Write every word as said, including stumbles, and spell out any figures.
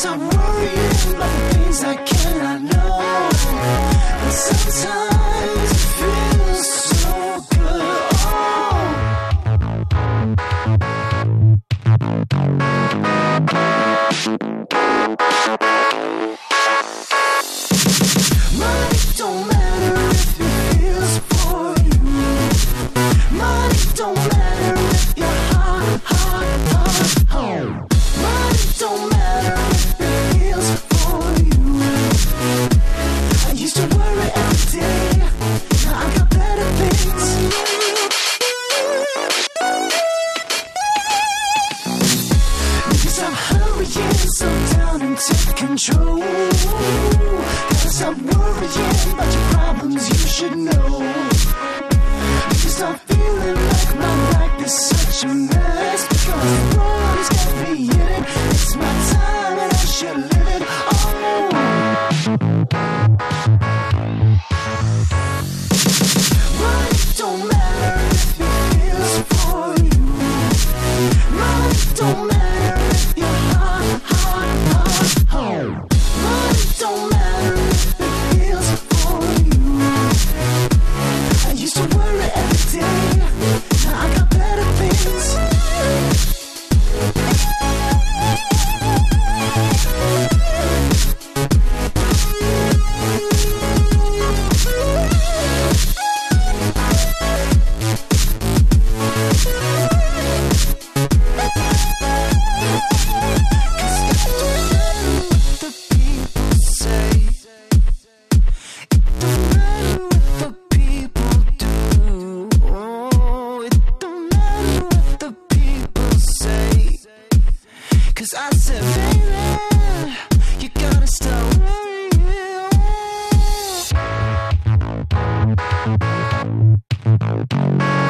stop worrying about the things I cannot know. And sometimes it feels so good. Money don't matter if it feels for you. Money don't matter if you're hot, hot, hot, home. Money don't matter if it feels for you. I used to worry every day, now I got better things. Because I'm hurrying so down and take control. Gotta stop worrying about your problems, you should know. Because I'm feeling like my life is such a mess. Because the world has got me in it. It's my time and I should live it. Oh, money don't matter if it feels for you. Money don't matter if you're hot, hot, hot, hot. Money don't matter if it feels for you. I used to worry every day, now I got better things. Cause I said, baby, you gotta stop worrying.